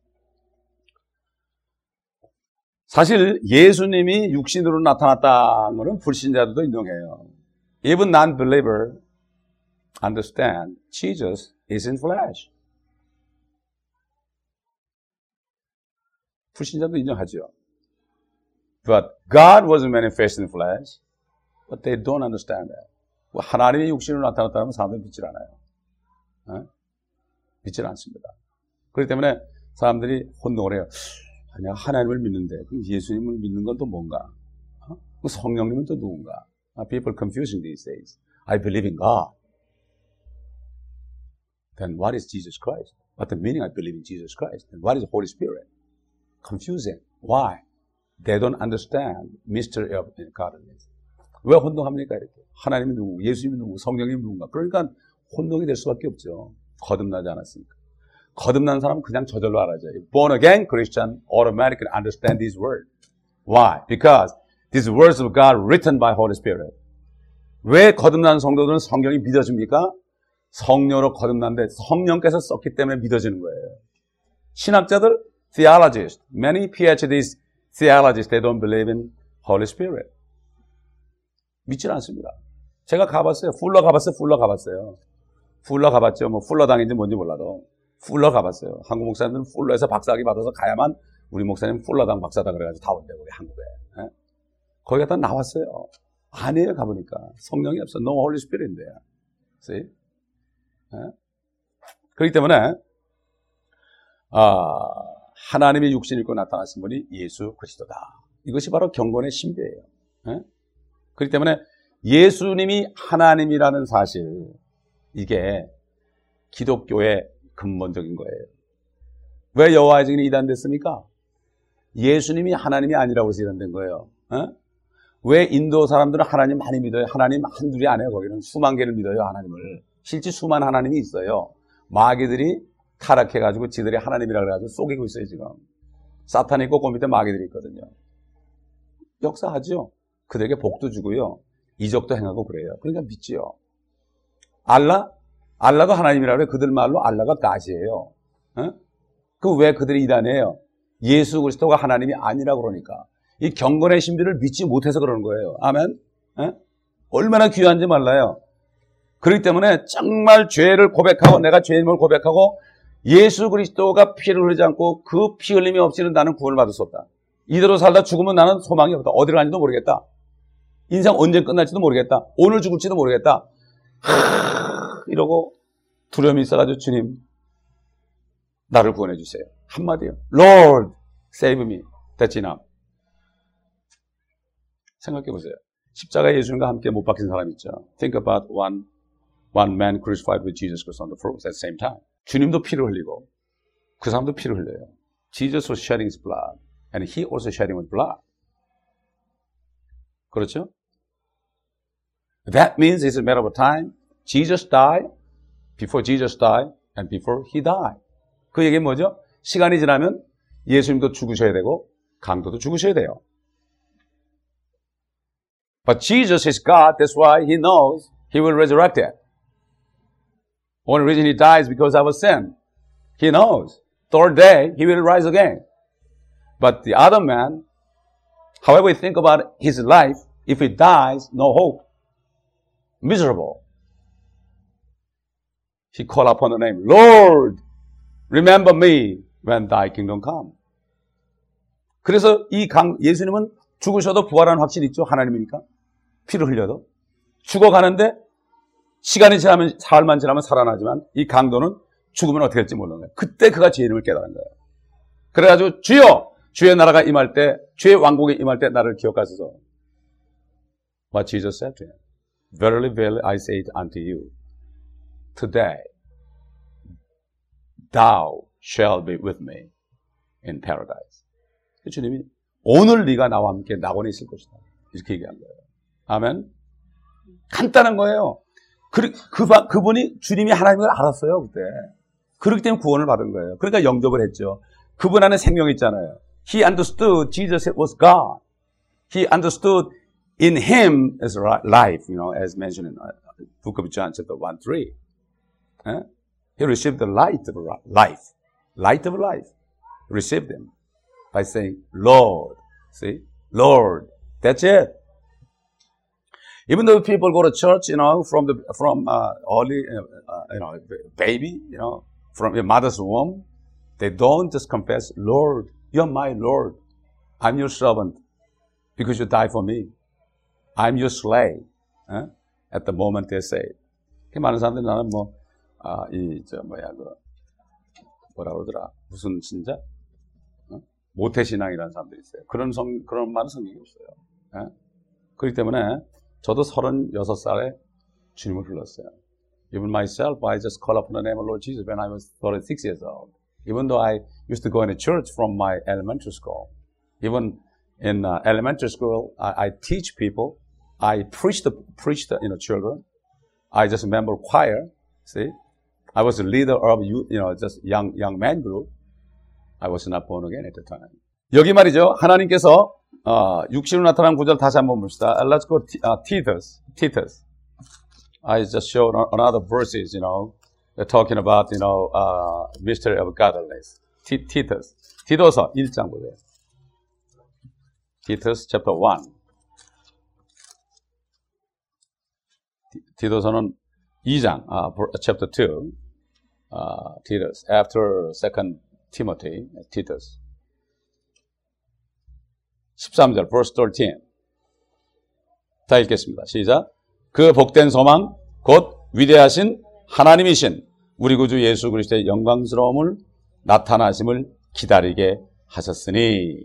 사실 예수님이 육신으로 나타났다는 것은 불신자들도 인정해요. Even non-believer understand Jesus is in flesh. 불신자도 인정하죠. But God was manifest in flesh, but they don't understand that. 하나님이 육신으로 나타났다면 사람들은 믿질 않아요. 어? 믿질 않습니다. 그렇기 때문에 사람들이 혼동을 해요. 아니야, 하나님을 믿는데 그럼 예수님을 믿는 건 또 뭔가? 어? 성령님은 또 누군가? People confusing these days. I believe in God. Then what is Jesus Christ? What the meaning I believe in Jesus Christ? And what is the Holy Spirit? Confusing. Why? They don't understand mystery of godliness. 왜 혼동합니까? 이렇게. 하나님이 누구, 예수님이 누구, 성령이 누군가. 그러니까 혼동이 될 수밖에 없죠. 거듭나지 않았으니까. 거듭난 사람은 그냥 저절로 알아져요. Born again Christian automatically understand these words. Why? Because these words of God written by Holy Spirit. 왜 거듭난 성도들은 성경이 믿어집니까? 성령으로 거듭났는데 성령께서 썼기 때문에 믿어지는 거예요. 신학자들, theologists, many PhDs, theologists, they don't believe in Holy Spirit. 믿질 않습니다. 제가 가봤어요. 풀러 가봤어요. 풀러 가봤어요. 풀러 가봤죠. 뭐 풀러당인지 뭔지 몰라도. 풀러 가봤어요. 한국 목사님들은 풀러에서 박사학위 받아서 가야만 우리 목사님 풀러당 박사다 그래가지고 다 온대요. 우리 한국에. 예? 거기 갔다 나왔어요. 아니에요. 가보니까. 성령이 없어. No Holy Spirit인데. See? 예? 그렇기 때문에 아, 하나님의 육신을 입고 나타나신 분이 예수 그리스도다. 이것이 바로 경건의 신비예요. 예? 그렇기 때문에 예수님이 하나님이라는 사실, 이게 기독교의 근본적인 거예요. 왜 여호와의 증인이 이단됐습니까? 예수님이 하나님이 아니라고 해서 이단된 거예요. 어? 왜 인도 사람들은 하나님 많이 믿어요? 하나님 한둘이 안 해요. 거기는 수만 개를 믿어요. 하나님을. 실제 수만 하나님이 있어요. 마귀들이 타락해가지고 지들이 하나님이라고 해가지고 속이고 있어요. 지금. 사탄이 있고 그 밑에 마귀들이 있거든요. 역사하죠. 그들에게 복도 주고요. 이적도 행하고 그래요. 그러니까 믿지요. 알라? 알라도 하나님이라고 해요. 그들 말로 알라가 가시예요. 어? 그 왜 그들이 이단해요? 예수 그리스도가 하나님이 아니라고 그러니까. 이 경건의 신비를 믿지 못해서 그러는 거예요. 아멘? 어? 얼마나 귀한지 몰라요. 그렇기 때문에 정말 죄를 고백하고 내가 죄인임을 고백하고 예수 그리스도가 피를 흘리지 않고 그 피 흘림이 없이는 나는 구원을 받을 수 없다. 이대로 살다 죽으면 나는 소망이 없다. 어디로 가는지도 모르겠다. 인생 언제 끝날지도 모르겠다. 오늘 죽을지도 모르겠다. 하... 이러고 두려움이 있어가지고 주님 나를 구원해 주세요. 한마디요. Lord, save me. That's enough. 생각해 보세요. 십자가에 예수님과 함께 못 박힌 사람 있죠. Think about one, one man crucified with Jesus Christ on the cross at the same time. 주님도 피를 흘리고 그 사람도 피를 흘려요. Jesus was shedding his blood and he also shedding his blood. 그렇죠? That means it's a matter of time. Jesus died before Jesus died and before he died. 그 얘기는 뭐죠? 시간이 지나면 예수님도 죽으셔야 되고 강도도 죽으셔야 돼요. But Jesus is God. That's why he knows he will resurrect it. Only reason he dies because of our sin. He knows. Third day, he will rise again. But the other man, however we think about his life, if he dies, no hope. Miserable. He called upon the name, Lord, remember me when thy kingdom come. 그래서 이 강, 예수님은 죽으셔도 부활하는 확신이 있죠. 하나님이니까. 피를 흘려도. 죽어가는데 시간이 지나면, 사흘만 지나면 살아나지만 이 강도는 죽으면 어떻게 될지 모르는 거예요. 그때 그가 주의 이름을 깨달은 거예요. 그래가지고 주여! 주의 나라가 임할 때, 주의 왕국이 임할 때 나를 기억하소서. What Jesus said to him. Verily, verily, I say it unto you. Today, thou shalt be with me in paradise. 주님이 오늘 네가 나와 함께 낙원에 있을 것이다. 이렇게 얘기한 거예요. 아멘. 간단한 거예요. 그, 그, 그분이 주님이 하나님을 알았어요, 그때. 그렇기 때문에 구원을 받은 거예요. 그러니까 영접을 했죠. 그분 안에 생명이 있잖아요. He understood Jesus was God. He understood in him is life, you know, as mentioned in the book of John, chapter one, three. Eh? He received the light of life. Light of life. Received him by saying, Lord. See? Lord. That's it. Even though people go to church, you know, from the, from, uh, early, uh, you know, baby, you know, from your mother's womb, they don't just confess, Lord, you're my Lord. I'm your servant because you died for me. I'm your slave. Eh? At the moment they say it. 그 많은 사람들이 나는 뭐, 아, 이, 저, 뭐야, 그, 뭐라 그러더라. 무슨 신자? 어? 모태신앙이라는 사람들이 있어요. 그런 성, 그런 말은 성경이 없어요. 예? 그렇기 때문에 저도 서른여섯 살에 주님을 불렀어요. Even myself, I just call upon the name of Lord Jesus when I was thirty-six years old. Even though I used to go into church from my elementary school. Even in uh, elementary school, I, I teach people. I preach the, preach the, you know, children. I just remember choir. See? I was the leader of, you, you know, just young, young man group. I was not born again at the time. 여기 말이죠. 하나님께서, 어, 육신으로 나타난 구절 다시 한번 봅시다. Let's go, uh, Titus. Titus. I just showed another verses, you know, they're talking about, you know, uh, mystery of godliness. T- Titus. 디도서 일 장 보세요. Titus chapter one. 디도서는 이 장, uh, chapter two. Uh, Titus. After second Timothy, Titus. 십삼 절, verse thirteen. 다 읽겠습니다. 시작. 그 복된 소망, 곧 위대하신 하나님이신 우리 구주 예수 그리스도의 영광스러움을 나타나심을 기다리게 하셨으니.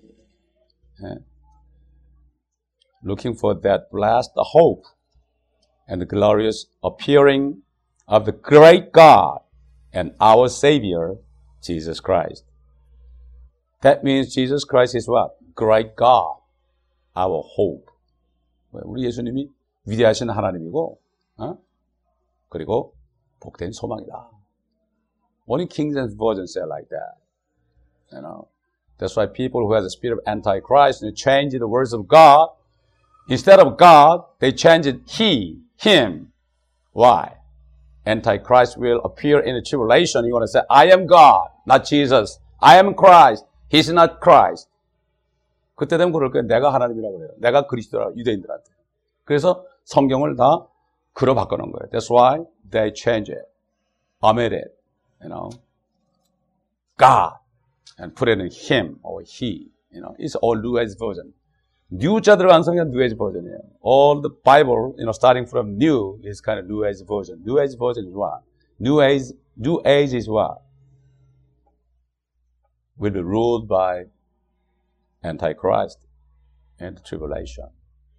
Looking for that blessed hope and the glorious appearing of the great God and our Savior, Jesus Christ. That means Jesus Christ is what? Great God, our hope. 우리 예수님이 위대하신 하나님이고, 어? 그리고 복된 소망이다. Only King James Version say like that. You know, that's why people who have the spirit of Antichrist, they change the words of God. Instead of God, they change it He, Him. Why? Antichrist will appear in the tribulation. You want to say, I am God, not Jesus. I am Christ. He's not Christ. 그때 되면 그럴 거예요. 내가 하나님이라고 그래요. 내가 그리스도라 유대인들한테. 그래서 성경을 다 글로 바꿔놓은 거예요. That's why they change it, omit it, you know, God, and put it in Him or He. You know, it's all New Age version. New자 들어간 성경 New Age version이에요. All the Bible, you know, starting from New is kind of New Age version. New Age version is what? New Age, New Age is what? will be ruled by Antichrist and tribulation.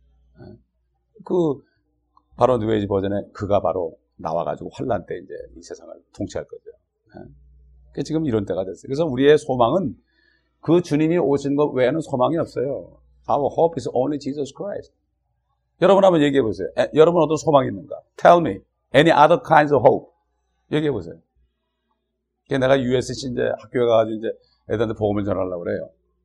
그 바로 뉴에이지 버전에 그가 바로 나와가지고 환란 때 이제 이 세상을 통치할 거죠. 그 지금 이런 때가 됐어요. 그래서 우리의 소망은 그 주님이 오신 것 외에는 소망이 없어요. Our hope is only Jesus Christ. 여러분 한번 얘기해 보세요. 에, 여러분 어떤 소망이 있는가? Tell me. Any other kinds of hope? 얘기해 보세요. 내가 유에스씨 이제 학교에 가가지고 이제 애들한테 복음을 전하려고 그래요.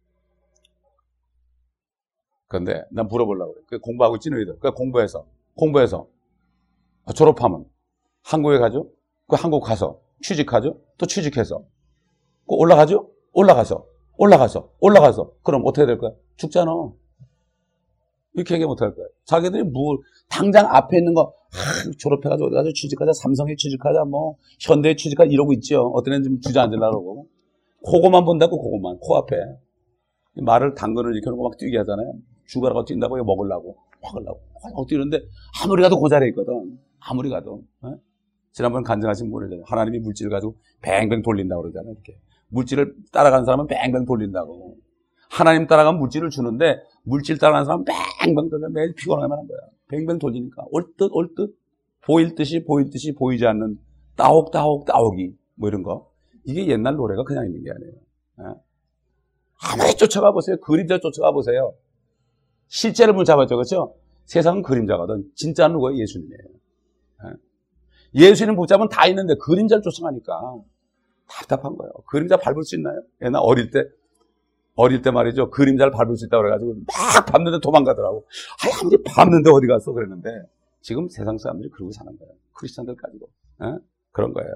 그런데 난 물어보려고 그래. 그 공부하고 있지 너희들. 그 공부해서 공부해서 졸업하면 한국에 가죠. 그 한국 가서 취직하죠. 또 취직해서 그 올라가죠. 올라가서 올라가서 올라가서 그럼 어떻게 될 거야? 죽잖아. 이렇게 얘기 못 할 거야. 자기들이 뭐 당장 앞에 있는 거 아, 졸업해가지고 어디 가서 취직하자, 삼성에 취직하자, 뭐 현대에 취직하자 이러고 있죠. 어떤 애는 좀 주저앉으려고 그거만 본다고 그거만 코앞에 말을 당근을 이렇게 놓고 막 뛰게 하잖아요. 죽으라고 뛴다고 먹으려고 먹으려고 막 뛰는데 아무리 가도 그 자리에 있거든. 아무리 가도. 에? 지난번 간증하신 분을 하나님이 물질을 가지고 뱅뱅 돌린다고 그러잖아요. 이렇게 물질을 따라가는 사람은 뱅뱅 돌린다고. 하나님 따라가면 물질을 주는데 물질 따라가는 사람은 뱅뱅 돌려 매일 피곤하게만 한 거야. 뱅뱅 돌리니까 올 듯 올 듯 보일 듯이 보일 듯이 보이지 않는 따옥 따옥 따옥이 뭐 이런 거. 이게 옛날 노래가 그냥 있는 게 아니에요. 에? 아무리 쫓아가 보세요. 그림자 쫓아가 보세요. 실제를 못 잡았죠. 그렇죠? 세상은 그림자거든. 진짜는 누구예요? 예수님이에요. 에? 예수님 붙잡으면 다 있는데 그림자를 쫓아가니까 답답한 거예요. 그림자 밟을 수 있나요? 옛날 어릴 때 어릴 때 말이죠. 그림자를 밟을 수 있다고 그래가지고 막 밟는데 도망가더라고. 아니, 아무리 밟는데 어디 갔어? 그랬는데 지금 세상 사람들이 그러고 사는 거예요. 크리스찬들까지도. 에? 그런 거예요.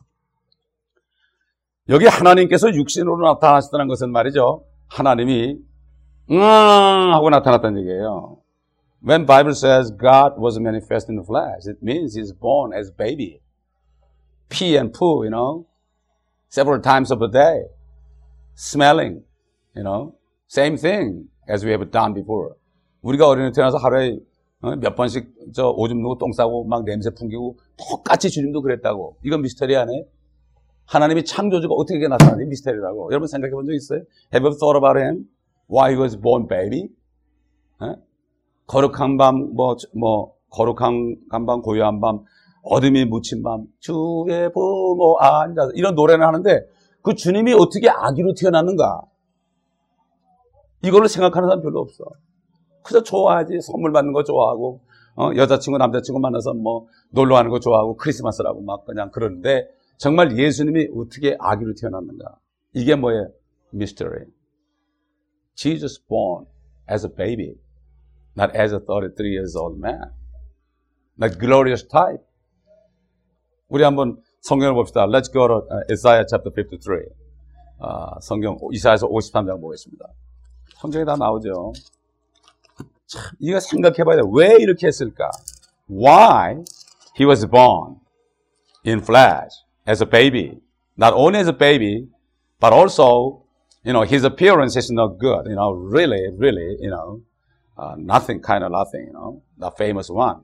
여기 하나님께서 육신으로 나타나셨다는 것은 말이죠. 하나님이 응 하고 나타났다는 얘기예요. When Bible says God was manifest in the flesh, it means He's born as a baby. Pee and poo, you know, several times of a day. Smelling, you know, same thing as we have done before. 우리가 어린애 태어나서 하루에 몇 번씩 저 오줌 누고 똥 싸고 막 냄새 풍기고 똑같이 주님도 그랬다고. 이건 미스터리 아니에요? 하나님이 창조주가 어떻게 나타나니? 미스터리라고. 여러분 생각해 본 적 있어요? Have you ever thought about him? Why he was born baby? 에? 거룩한 밤, 뭐, 뭐, 거룩한 밤, 고요한 밤, 어둠이 묻힌 밤, 주의 부모 앉아서 이런 노래를 하는데 그 주님이 어떻게 아기로 태어났는가? 이걸로 생각하는 사람 별로 없어. 그저 좋아하지. 선물 받는 거 좋아하고, 어, 여자친구, 남자친구 만나서 뭐, 놀러 가는 거 좋아하고, 크리스마스라고 막 그냥 그러는데 정말 예수님이 어떻게 아기로 태어났는가? 이게 뭐예요? Mystery. Jesus born as a baby, not as a thirty-three years old man. That glorious type. 우리 한번 성경을 봅시다. Let's go to Isaiah chapter fifty-three. 아, 성경 이사야서 오십삼 장 보겠습니다. 성경에 다 나오죠. 참, 이거 생각해봐야 돼. 왜 이렇게 했을까? Why he was born in flesh as a baby. Not only as a baby, but also, you know, his appearance is not good. You know, really, really, you know, uh, nothing, kind of nothing, you know, the famous one.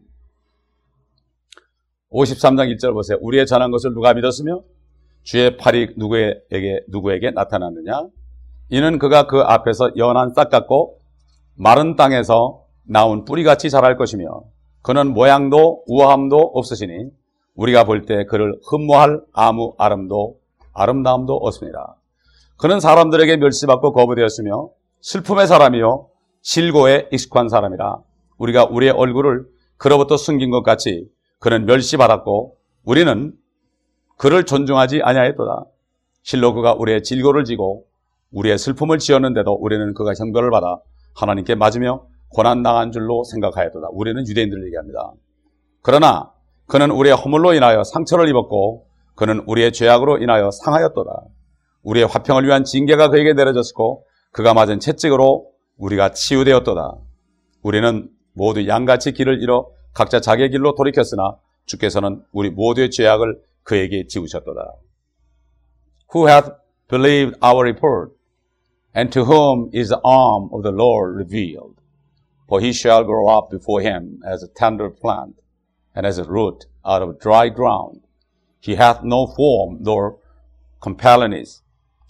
오십삼 장 일 절 보세요. 우리의 전한 것을 누가 믿었으며 주의 팔이 누구에게, 누구에게 나타났느냐? 이는 그가 그 앞에서 연한 싹 같고 마른 땅에서 나온 뿌리같이 자랄 것이며 그는 모양도 우아함도 없으시니 우리가 볼 때 그를 흠모할 아무 아름도 아름다움도 없습니다. 그는 사람들에게 멸시받고 거부되었으며 슬픔의 사람이요 질고에 익숙한 사람이라 우리가 우리의 얼굴을 그로부터 숨긴 것 같이 그는 멸시받았고 우리는 그를 존중하지 아니하였도다. 실로 그가 우리의 질고를 지고 우리의 슬픔을 지었는데도 우리는 그가 형벌을 받아 하나님께 맞으며 고난당한 줄로 생각하였도다. 우리는 유대인들을 얘기합니다. 그러나 그는 우리의 허물로 인하여 상처를 입었고 그는 우리의 죄악으로 인하여 상하였도다. 우리의 화평을 위한 징계가 그에게 내려졌고 그가 맞은 채찍으로 우리가 치유되었도다. 우리는 모두 양같이 길을 잃어 각자 자기의 길로 돌이켰으나 주께서는 우리 모두의 죄악을 그에게 지우셨도다. Who hath believed our report? And to whom is the arm of the Lord revealed? For he shall grow up before him as a tender plant, and as a root out of dry ground. He hath no form nor completeness,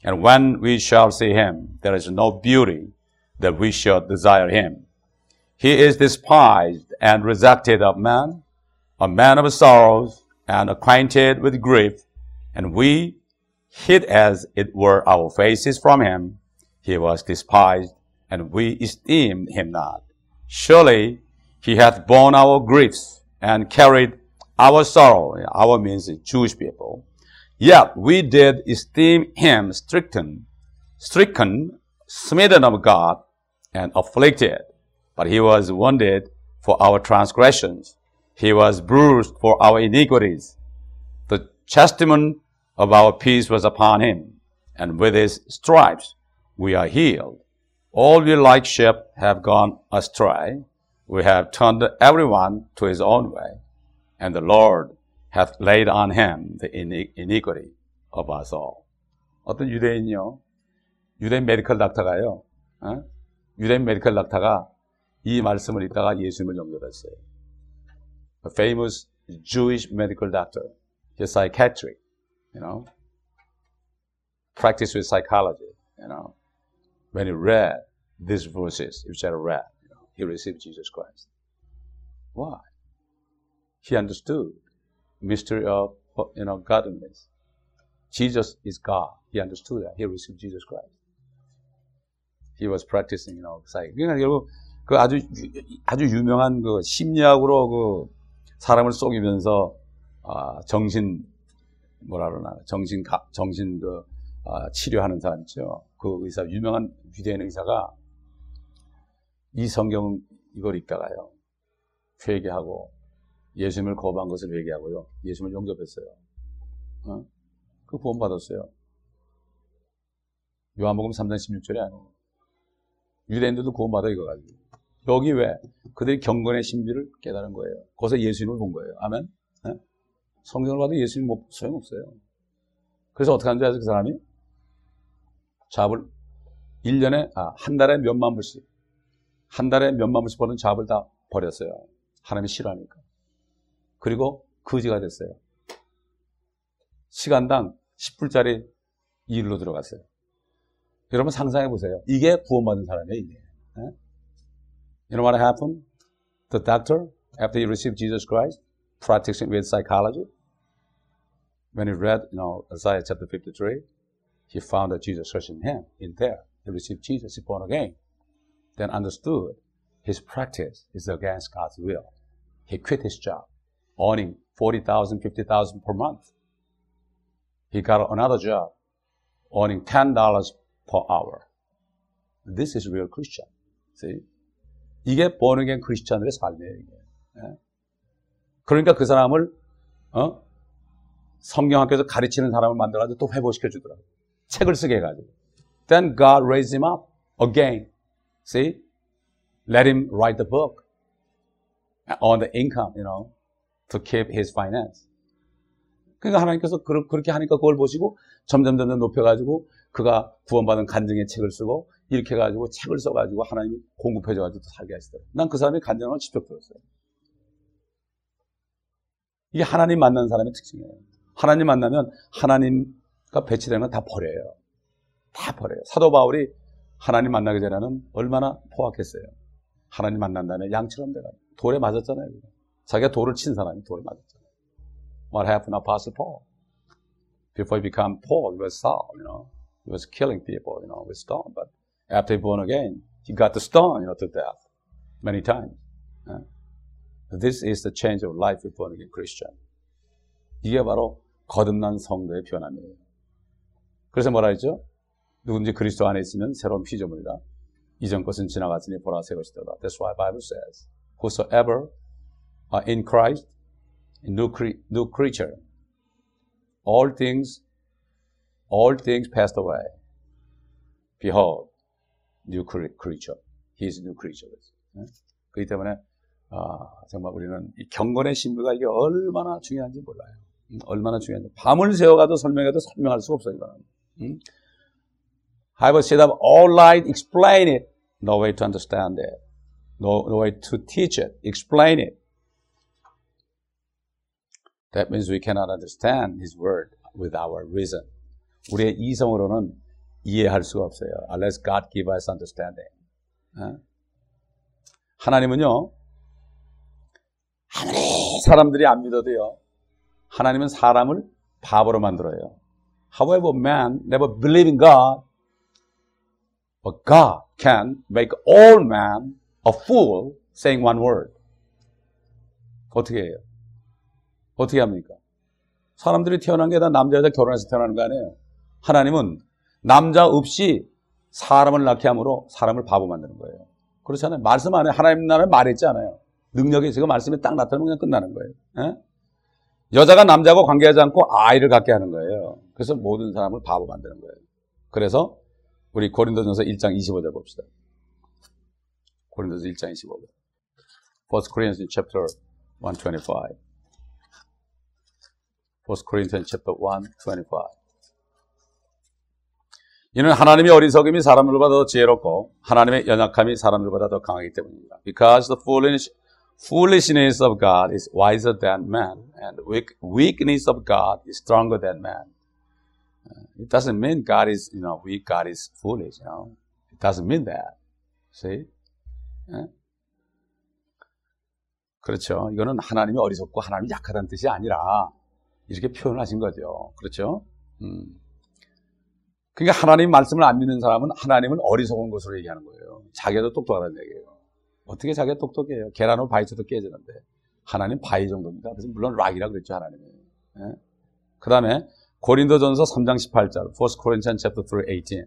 And when we shall see him, there is no beauty that we should desire him. He is despised and rejected of men, a man of sorrows and acquainted with grief, and we hid as it were our faces from him. He was despised, and we esteemed him not. Surely he hath borne our griefs and carried our sorrow. Our means Jewish people. Yet we did esteem him stricken, stricken, smitten of God, and afflicted. But he was wounded for our transgressions. He was bruised for our iniquities. The chastisement of our peace was upon him, and with his stripes we are healed. All we like sheep have gone astray. We have turned everyone to his own way, and the Lord hath laid on him the iniquity of us all. 어떤 유대인이요, 유대인 메디컬 닥터가요, 어? 유대인 메디컬 닥터가 이 말씀을 읽다가 예수님을 영접했어요. A famous Jewish medical doctor, he's psychiatric, you know, practice with psychology, you know. When he read these verses, which I read, you know, he received Jesus Christ. Why? He understood mystery of, you know, godliness. Jesus is God. He understood that. He received Jesus Christ. He was practicing, you know, psych. 그러니까 결국 그 아주 아주 유명한 그 심리학으로 그 사람을 속이면서 아, 정신 뭐라 그러나 정신 가, 정신 그 아, 치료하는 사람 있죠. 그 의사 유명한 유대인 의사가 이 성경 이걸 읽다가요 회개하고 예수님을 거부한 것을 회개하고요 예수님을 영접했어요. 어? 그 구원 받았어요. 요한복음 삼 장 십육 절이 아니에요. 유대인들도 구원 받아 이거 가지고. 여기 왜? 그들이 경건의 신비를 깨달은 거예요. 거기서 예수님을 본 거예요. 아멘? 네? 성경을 봐도 예수님 뭐 소용없어요. 그래서 어떻게 하는지 아세요? 그 사람이? 잡을, 일 년에, 아, 한 달에 몇만 불씩, 한 달에 몇만 불씩 버는 잡을 다 버렸어요. 하나님이 싫어하니까. 그리고 거지가 됐어요. 시간당 십 불짜리 일로 들어갔어요. 여러분 상상해 보세요. 이게 구원받은 사람이에요, 이게. 네? You know what happened? The doctor, after he received Jesus Christ, practicing with psychology, when he read, you know, Isaiah chapter fifty-three, he found that Jesus was in him, in there. He received Jesus, he born again. Then understood his practice is against God's will. He quit his job, earning forty thousand, fifty thousand per month. He got another job, earning ten dollars per hour. This is real Christian. See? 이게 born again 크리스찬들의 삶이에요, 이게. 예? 그러니까 그 사람을, 어? 성경학교에서 가르치는 사람을 만들어가지고 또 회복시켜 주더라고요. 책을 쓰게 해가지고. Then God raised him up again. See? Let him write the book on the income, you know, to keep his finance. 그러니까 하나님께서 그렇게 하니까 그걸 보시고 점점 점점 높여가지고 그가 구원받은 간증의 책을 쓰고 이렇게 해가지고 책을 써가지고 하나님이 공급해줘가지고 살게 하시더라고요. 난 그 사람의 간증을 직접 들었어요. 이게 하나님 만나는 사람의 특징이에요. 하나님 만나면 하나님과 배치되는 건 다 버려요. 다 버려요. 사도 바울이 하나님 만나기 전에는 얼마나 포악했어요. 하나님 만난 다음에 양처럼 돼가지고 돌에 맞았잖아요. 자기가 돌을 친 사람이 돌에 맞았잖아요. What happened to Apostle Paul? Before he became Paul, he was Saul, you know. He was killing people, you know, with stone. But after he born again, he got the stone, you know, to death many times. Yeah? This is the change of life with born again Christian. 이게 바로 거듭난 성도의 변함이에요. 그래서 뭐라 했죠? 누군지 그리스도 안에 있으면 새로운 피조물이다. 이전 것은 지나갔으니 보라 새 것이더라. That's why the Bible says, whosoever are in Christ, a new, cre- new creature, all things, all things passed away. Behold, new creature. He is a new creature. 네? 그렇기 때문에 아, 정말 우리는 이 경건의 신부가 이게 얼마나 중요한지 몰라요. 음, 얼마나 중요한지. 밤을 새워가도 설명해도 설명할 수가 없어요. 이거는. 음? I will sit up all night, explain it. No way to understand it. No, no way to teach it. Explain it. That means we cannot understand His word with our reason. 우리의 이성으로는 이해할 수가 없어요. Unless God give us understanding. 하나님은요, 아무리 사람들이 안 믿어도요, 하나님은 사람을 바보로 만들어요. However, man never believe in God, but God can make all man a fool saying one word. 어떻게 해요? 어떻게 합니까? 사람들이 태어난 게 다 남자 여자 결혼해서 태어나는 거 아니에요? 하나님은 남자 없이 사람을 낳게 함으로 사람을 바보 만드는 거예요. 그렇잖아요. 말씀 안에 하나님 나라를 말했지 않아요. 능력이 지금 말씀에 딱 나타나면 그냥 끝나는 거예요. 에? 여자가 남자하고 관계하지 않고 아이를 갖게 하는 거예요. 그래서 모든 사람을 바보 만드는 거예요. 그래서 우리 고린도전서 일 장 이십오 절 봅시다. 고린도전서 일 장 이십오 절. First Corinthians chapter one twenty-five. First Corinthians chapter one twenty-five. 이는 하나님의 어리석음이 사람들보다 더 지혜롭고 하나님의 연약함이 사람들보다 더 강하기 때문입니다. Because the foolish, foolishness of God is wiser than man, and the weak, weakness of God is stronger than man. It doesn't mean God is, you know, weak. God is foolish. You know, it doesn't mean that. See? 예? 그렇죠. 이거는 하나님이 어리석고 하나님이 약하다는 뜻이 아니라 이렇게 표현하신 거죠. 그렇죠? 음. 그러니까 하나님 말씀을 안 믿는 사람은 하나님을 어리석은 것으로 얘기하는 거예요. 자기도 똑똑하다는 얘기예요. 어떻게 자기가 똑똑해요? 계란으로 바위 쳐도 깨지는데 하나님 바위 정도입니다. 그래서 물론 락이라 그랬죠, 하나님이. 예? 그 다음에 고린도전서 삼 장 십팔 절, First Corinthians chapter three eighteen.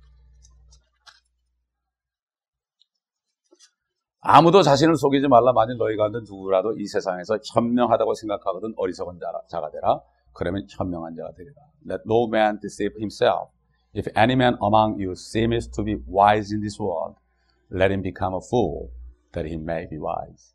아무도 자신을 속이지 말라. 만일 너희 가운데 누구라도 이 세상에서 현명하다고 생각하거든 어리석은 자라, 자가 되라. 그러면 현명한 자가 되리라. Let no man deceive himself. If any man among you seems to be wise in this world, let him become a fool, that he may be wise.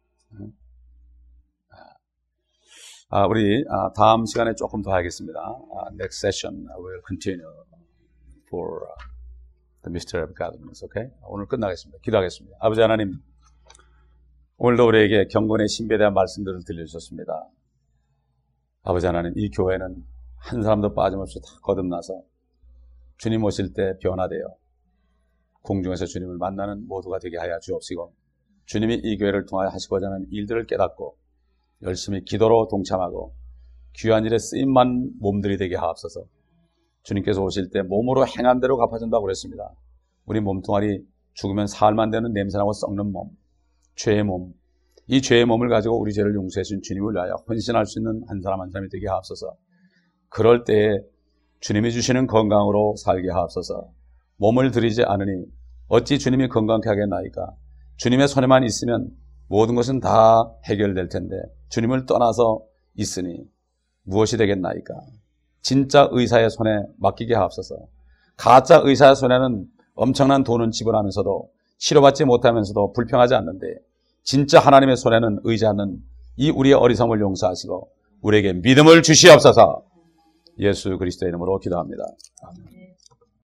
아, 우리 아, 다음 시간에 조금 더 하겠습니다. 아, next session I will continue for uh, the mystery of godliness. Okay? 오늘 끝나겠습니다. 기도하겠습니다. 아버지 하나님, 오늘도 우리에게 경건의 신비에 대한 말씀들을 들려주셨습니다. 아버지 하나님, 이 교회는 한 사람도 빠짐없이 다 거듭나서 주님 오실 때 변화되어 공중에서 주님을 만나는 모두가 되게 하여 주옵시고, 주님이 이 교회를 통하여 하시고자 하는 일들을 깨닫고 열심히 기도로 동참하고 귀한 일에 쓰임만 몸들이 되게 하옵소서. 주님께서 오실 때 몸으로 행한 대로 갚아준다고 그랬습니다. 우리 몸뚱아리 죽으면 사흘만 되는 냄새나고 썩는 몸, 죄의 몸, 이 죄의 몸을 가지고 우리 죄를 용서해 주신 주님을 위하여 헌신할 수 있는 한 사람 한 사람이 되게 하옵소서. 그럴 때에 주님이 주시는 건강으로 살게 하옵소서. 몸을 들이지 않으니 어찌 주님이 건강케 하겠나이까. 주님의 손에만 있으면 모든 것은 다 해결될 텐데 주님을 떠나서 있으니 무엇이 되겠나이까. 진짜 의사의 손에 맡기게 하옵소서. 가짜 의사의 손에는 엄청난 돈은 지불하면서도 치료받지 못하면서도 불평하지 않는데 진짜 하나님의 손에는 의지하는 이 우리의 어리석음을 용서하시고 우리에게 믿음을 주시옵소서. 예수 그리스도의 이름으로 기도합니다. 아멘.